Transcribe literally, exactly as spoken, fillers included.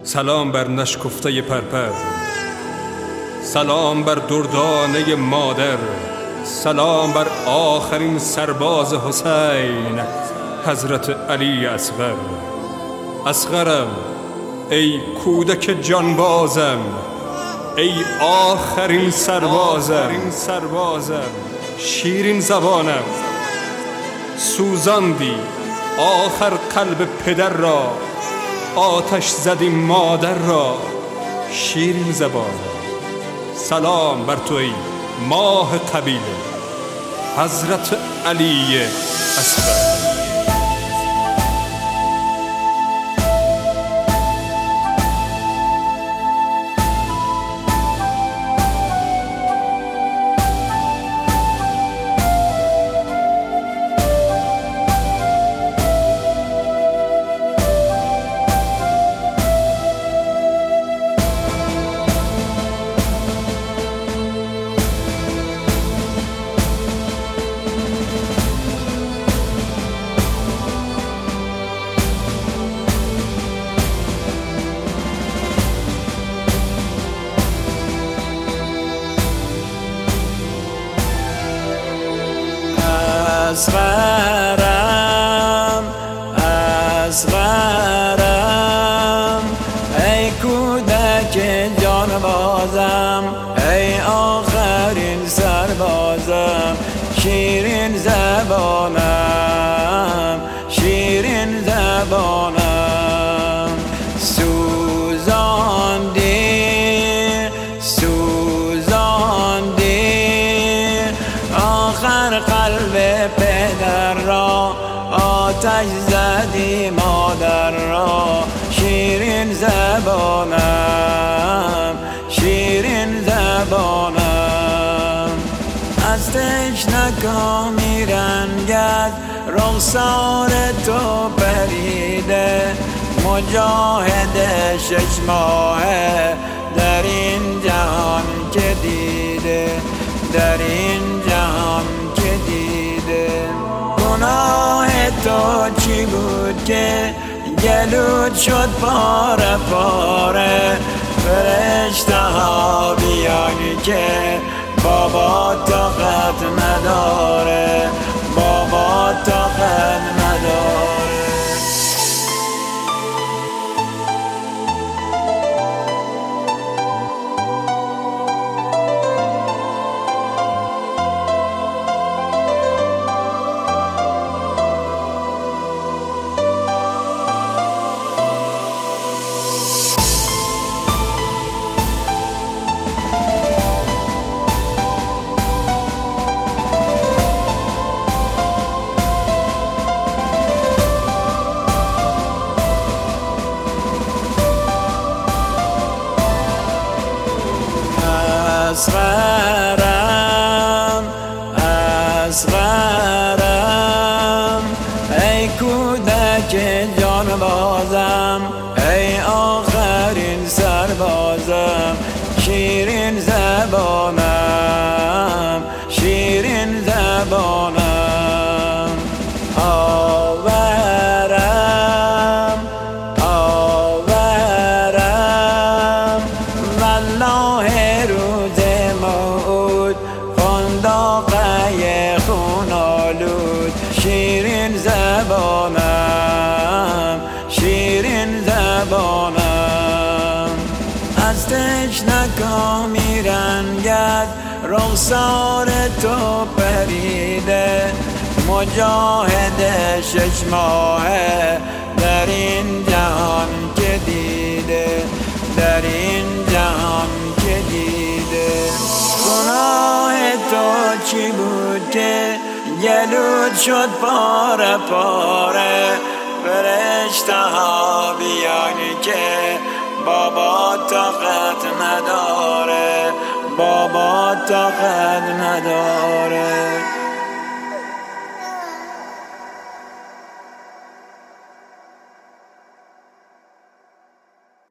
سلام بر نشکفته پرپر، سلام بر دردانه مادر، سلام بر آخرین سرباز حسین، حضرت علی اصغر. اصغرم ای کودک جانبازم، ای آخرین سربازم، شیرین زبانم سوزاندی آخر قلب پدر را، آتش زدی مادر را. شیرین زبانم سلام بر تو ای ماه قبیله، حضرت علی اصغر. اصغرم اصغرم ای کودک جانبازم، ای آخرین سربازم. شیرین زبانم شیرین زبانم سوزاندی سوزاندی آخر قلب پدر را، آتش زدی مادر را. شیرین زبانم شیرین زبانم از تشنگان میرنگد رخسار تو پریده، مجاهد شش ماهه در این جهان که دیده، در این جهان که دیده. گناه تو چی بود که گلوت شد پاره پاره؟ فرشته ها بیان که بابا طاقت نداره، بابا طاقت نداره. اصغرم اصغرم ای کودک جانبازم، ای آخرین سربازم. شیرین زبانم شیرین زبانم آورم آورم والله روز موعود فندقه خون آلود. شیرین زبانم شیرین زبانم از تشنگان میرنگد رخسار تو پریده، مجاهد شش ماهه در این جهان که دیده، در این جهان که دیده. گناه تو چی بود که گلوت شد پاره پاره؟ فرشته ها بیان که بابا طاقت نداره، بابا طاقت نداره.